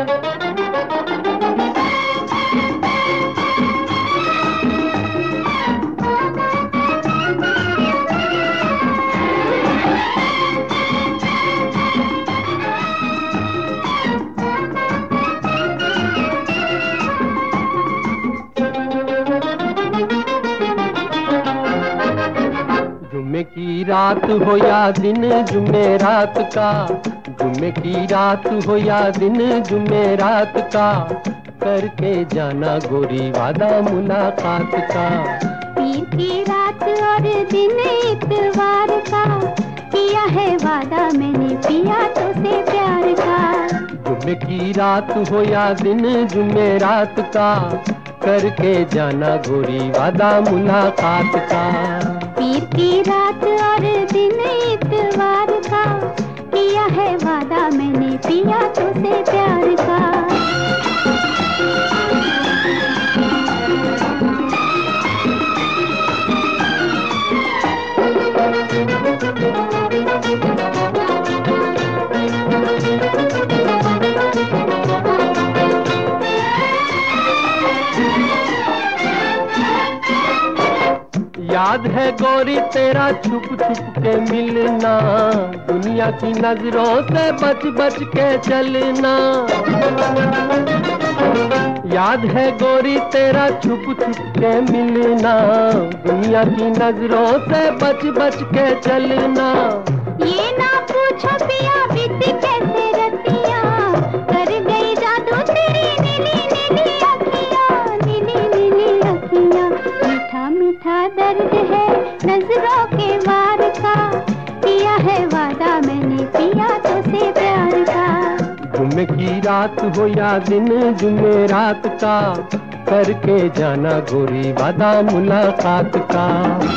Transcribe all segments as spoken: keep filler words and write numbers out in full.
जुम्मे की रात हो या दिन जुम्मे रात का, जुम्मे की रात हो या दिन जुम्मे रात का, करके जाना गोरी वादा मुलाकात का। पीर की रात और दिन इतवार का, किया है वादा मैंने पिया तो से प्यार का। जुम्मे की रात हो या दिन जुम्मे रात का, करके जाना गोरी वादा मुलाकात का। पीर की रात और दिन इतवार का, किया है वादा मैंने पिया तो से प्यार का। याद है गोरी तेरा छुप छुप के मिलना, दुनिया की नजरों से बच बच के चलना। याद है गोरी तेरा छुप छुप के मिलना, दुनिया की नजरों से बच बच के चलना। ये ना पूछो पिया बीती कैसे रतियां, कर गई जादू तेरी नीली नीली अखियां, नीली नीली अखियां। मीठा मीठा दर्द है नजरों के वार का, किया है वादा मैंने पिया तो से प्यार का। जुम्मे की रात हो या दिन जुम्मे रात का, करके जाना गोरी वादा मुलाकात का।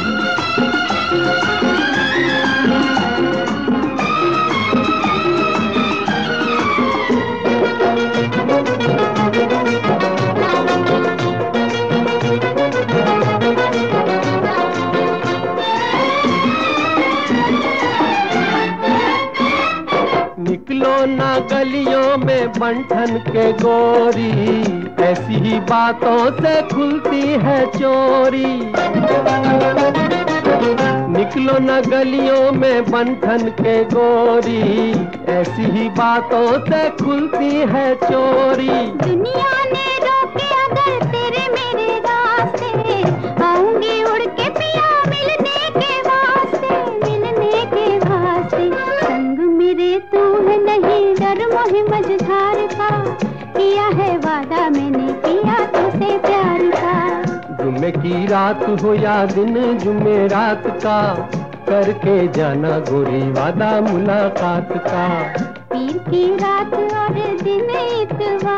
निकलो ना गलियों में बंठन के गोरी, ऐसी ही बातों से खुलती है चोरी। निकलो ना गलियों में बंठन के गोरी, ऐसी ही बातों से खुलती है चोरी। दुनिया ने रोके अगर तेरे मेरे रास्ते, आऊंगी उड़ के पिया मिलने के वास्ते, मिलने के वास्ते। संग मेरे तू है नहीं डर मोहे मझधार का, किया है वादा मैंने पिया तो से प्यार का। जुम्मे की रात हो या दिन जुम्मे रात का, करके जाना गोरी वादा मुलाकात का। पीर की रात और दिन इतवार